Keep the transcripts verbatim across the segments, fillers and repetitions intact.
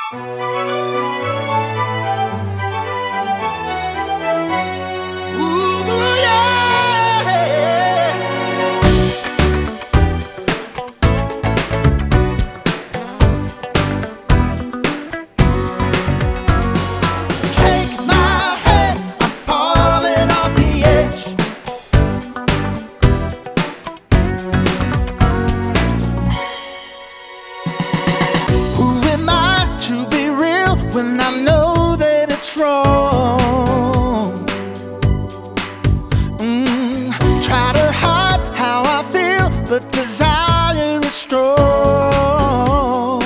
When I know that it's wrong, mm, try to hide how I feel, but desire is strong.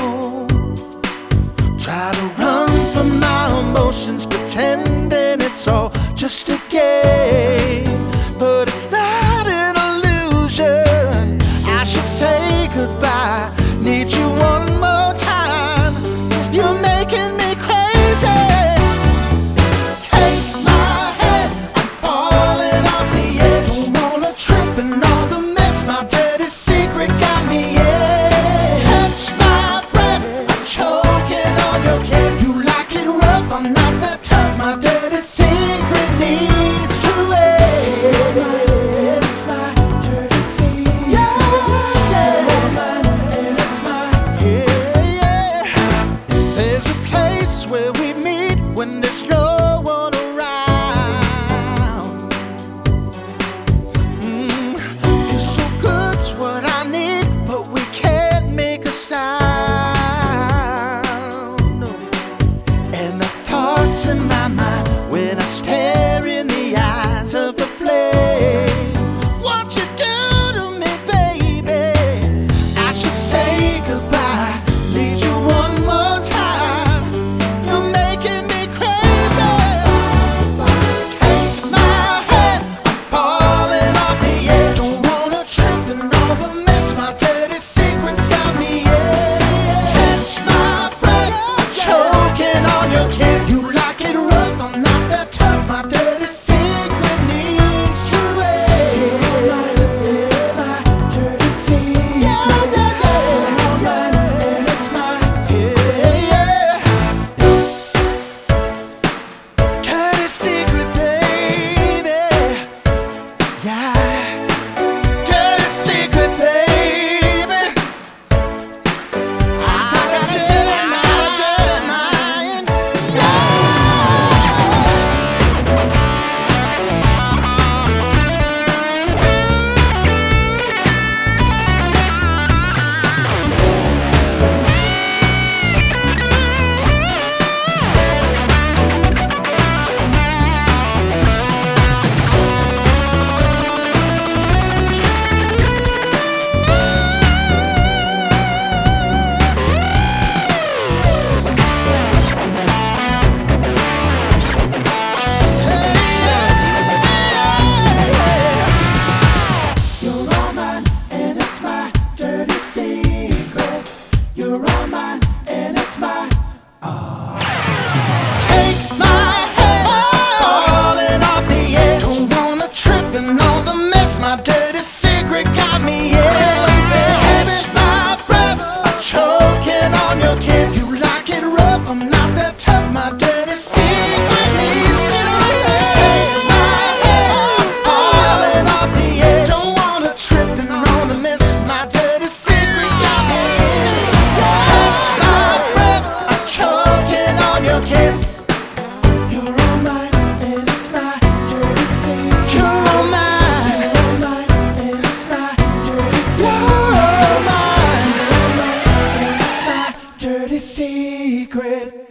Try to run from my emotions, pretending it's all just a game, but it's not an illusion. I should say goodbye, need you one more time. You're making me where we meet when there's no one around. Mm, you're so good's what I need, but we can't make a sound. No. And the thoughts in my mind when I stare in the eyes of the flame. What you do to me, baby? I should say goodbye, need you one more time. You're all mine, and it's my all. Take my hand, falling off the edge. Don't wanna trip in all the mess my dirty secret got me in. Catch my breath, I'm choking on your kiss. You like it rough, I'm not that tough. My dirty secret needs to take my hand, falling off the edge. Don't wanna trip in all the mess my dirty secret got me in. Kiss. You're all mine, and it's my dirty secret. You're all mine, you're all mine, and it's my dirty secret. You're all mine, you're all mine, and it's my dirty secret.